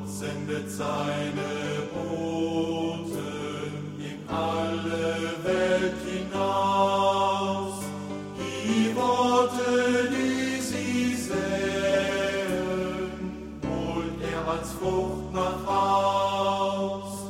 sendet seine Boten in alle Welt hinaus, die Worte, die sie säen, holt er als Frucht nach Haus.